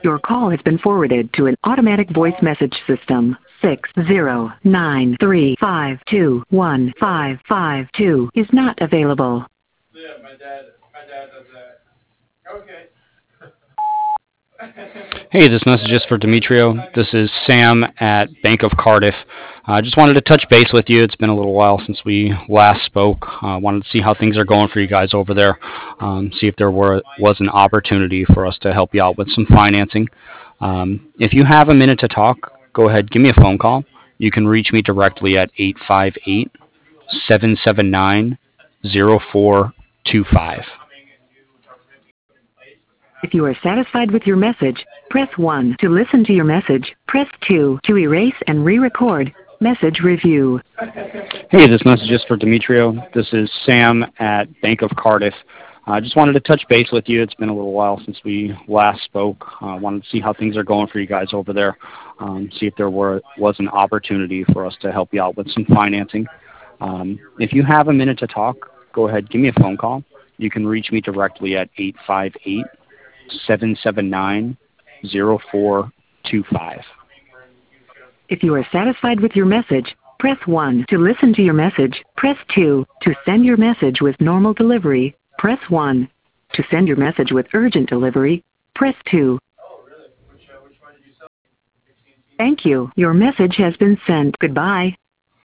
Your call has been forwarded to an automatic voice message system. 60935215552 is not available. Yeah, my dad does that. Okay. Hey, this message is for Demetrio. This is Sam at Bank of Cardiff. I just wanted to touch base with you. It's been a little while since we last spoke. Wanted to see how things are going for you guys over there. See if there was an opportunity for us to help you out with some financing. If you have a minute to talk, go ahead, give me a phone call. You can reach me directly at 858-779-0425. If you are satisfied with your message, press 1 to listen to your message. Press 2 to erase and re-record. Message review. Hey, this message is for Demetrio. This is Sam at Bank of Cardiff. I just wanted to touch base with you. It's been a little while since we last spoke. Wanted to see how things are going for you guys over there. See if there was an opportunity for us to help you out with some financing. If you have a minute to talk, go ahead, give me a phone call. You can reach me directly at 858-779-0425. If you are satisfied with your message, press 1 to listen to your message. Press 2 to send your message with normal delivery. Press 1 to send your message with urgent delivery. Press 2. Oh, really? Which one did you sell? Thank you. Your message has been sent. Goodbye.